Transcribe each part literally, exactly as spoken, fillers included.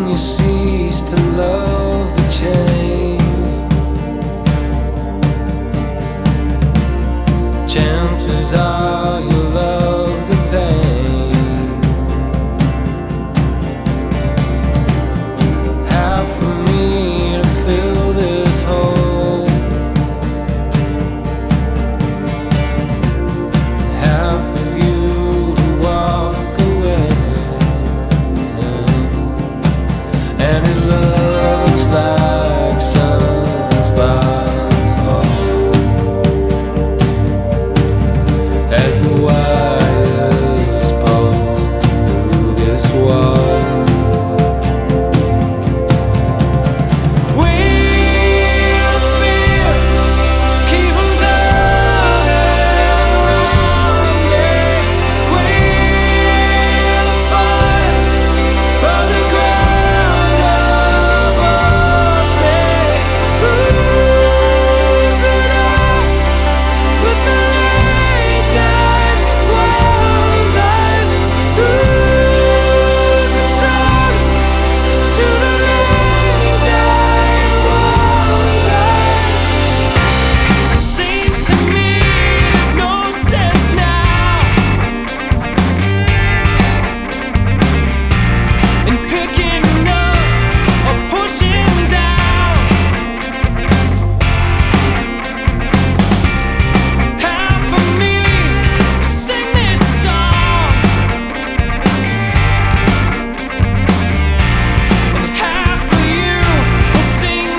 you cease to love the change, chances are you'll love the pain. Half of me to fill this hole, half of you to walk away. And it looks like sunspots fall as the wires pulse through this wall. Wheel of fear, keep 'em turning around me. Wheel of fire, burn the ground above me. Who's been out with the late night wildlife? Who's been talking to the late night wildlife? Seems to me there's no sense now in picking up or pushing down. Half of me sing this song, and half of you will sing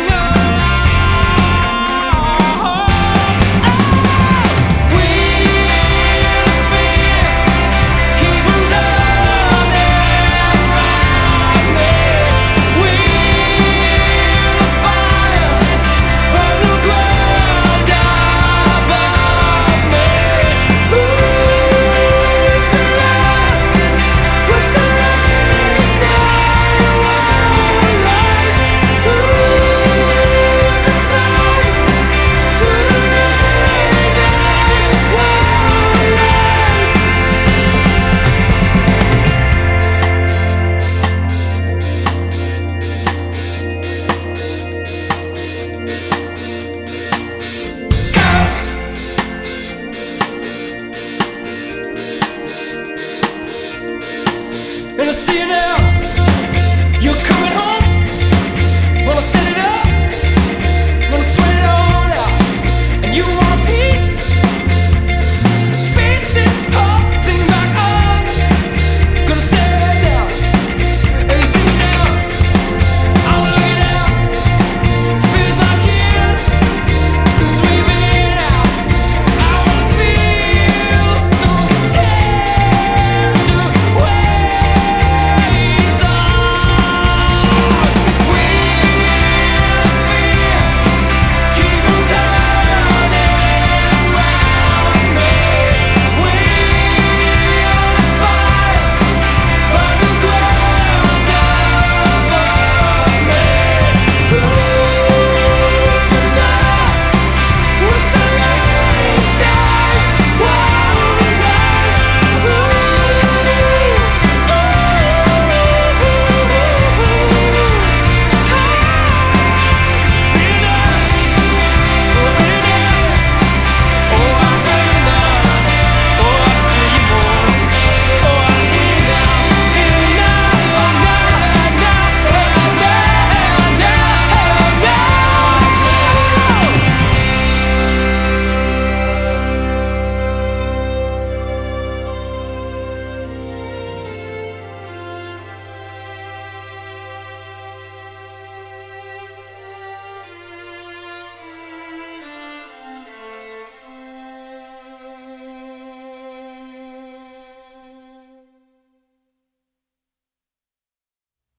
along. Oh, wheel of fear, keep 'em turning around me. Wheel of fire, burn the ground above me. Who's been out with the late night wildlife? Who's been talking to the late night wildlife? And I see you now.